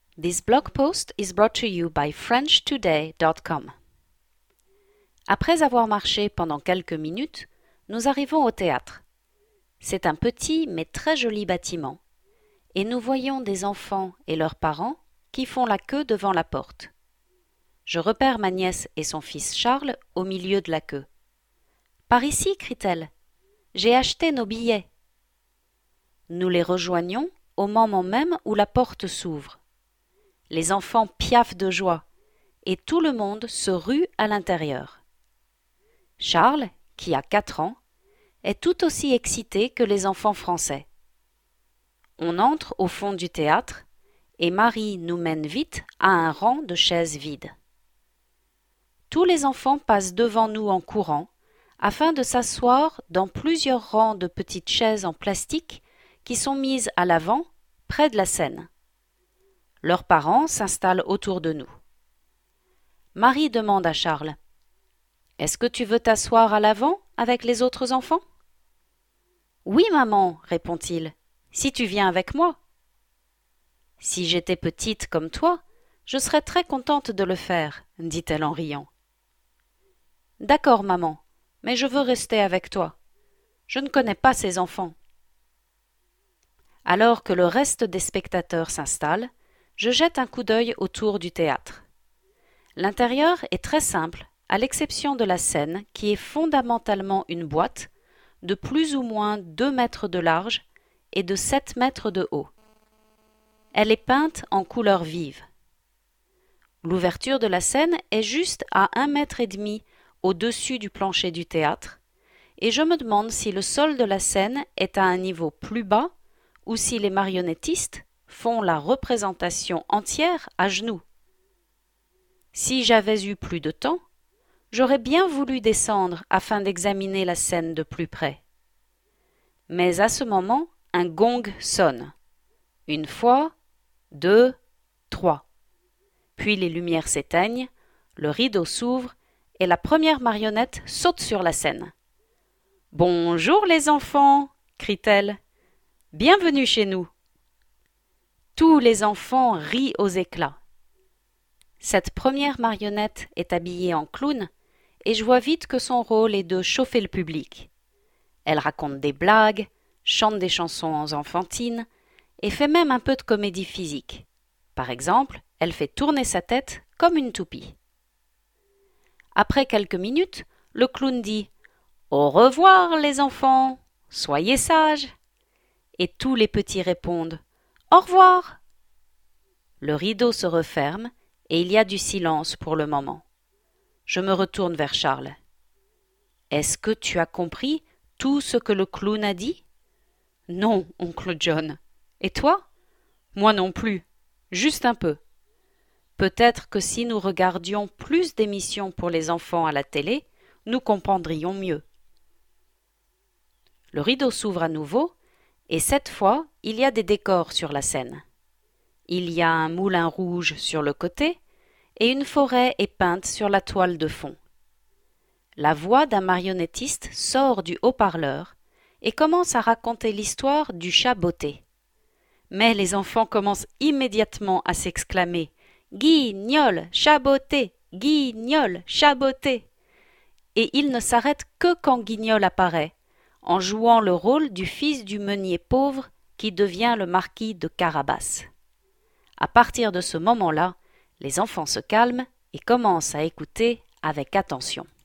This blog post is brought to you by FrenchToday.com. Après avoir marché pendant quelques minutes, nous arrivons au théâtre. C'est un petit mais très joli bâtiment, et nous voyons des enfants et leurs parents qui font la queue devant la porte. Je repère ma nièce et son fils Charles au milieu de la queue. « Par ici, crie-t-elle. J'ai acheté nos billets. » Nous les rejoignons au moment même où la porte s'ouvre. Les enfants piaffent de joie, et tout le monde se rue à l'intérieur. Charles, qui a 4 ans, est tout aussi excité que les enfants français. On entre au fond du théâtre, et Marie nous mène vite à un rang de chaises vides. Tous les enfants passent devant nous en courant, afin de s'asseoir dans plusieurs rangs de petites chaises en plastique qui sont mises à l'avant, près de la scène. Leurs parents s'installent autour de nous. Marie demande à Charles : « Est-ce que tu veux t'asseoir à l'avant avec les autres enfants ? » « Oui, maman, répond-il, si tu viens avec moi. »« Si j'étais petite comme toi, je serais très contente de le faire, dit-elle en riant. »« D'accord, maman, mais je veux rester avec toi. Je ne connais pas ces enfants. » Alors que le reste des spectateurs s'installe, je jette un coup d'œil autour du théâtre. L'intérieur est très simple, à l'exception de la scène qui est fondamentalement une boîte de plus ou moins 2 mètres de large et de 7 mètres de haut. Elle est peinte en couleurs vives. L'ouverture de la scène est juste à 1,5 mètre au-dessus du plancher du théâtre, et je me demande si le sol de la scène est à un niveau plus bas ou si les marionnettistes font la représentation entière à genoux. Si j'avais eu plus de temps, j'aurais bien voulu descendre afin d'examiner la scène de plus près. Mais à ce moment, un gong sonne. 1 fois, 2, 3. Puis les lumières s'éteignent, le rideau s'ouvre et la première marionnette saute sur la scène. « Bonjour les enfants !» crie-t-elle. « Bienvenue chez nous !» Tous les enfants rient aux éclats. Cette première marionnette est habillée en clown et je vois vite que son rôle est de chauffer le public. Elle raconte des blagues, chante des chansons enfantines et fait même un peu de comédie physique. Par exemple, elle fait tourner sa tête comme une toupie. Après quelques minutes, le clown dit « Au revoir les enfants, soyez sages !» Et tous les petits répondent « Au revoir !» Le rideau se referme et il y a du silence pour le moment. Je me retourne vers Charles. « Est-ce que tu as compris tout ce que le clown a dit ? » ?»« Non, oncle John. Et toi ? » ?»« Moi non plus. Juste un peu. Peut-être que si nous regardions plus d'émissions pour les enfants à la télé, nous comprendrions mieux. » Le rideau s'ouvre à nouveau, et cette fois, il y a des décors sur la scène. Il y a un moulin rouge sur le côté, et une forêt est peinte sur la toile de fond. La voix d'un marionnettiste sort du haut-parleur et commence à raconter l'histoire du chat botté. Mais les enfants commencent immédiatement à s'exclamer « Guignol, chat botté, Guignol, chat botté !» Et ils ne s'arrêtent que quand Guignol apparaît, en jouant le rôle du fils du meunier pauvre qui devient le marquis de Carabas. À partir de ce moment-là, les enfants se calment et commencent à écouter avec attention.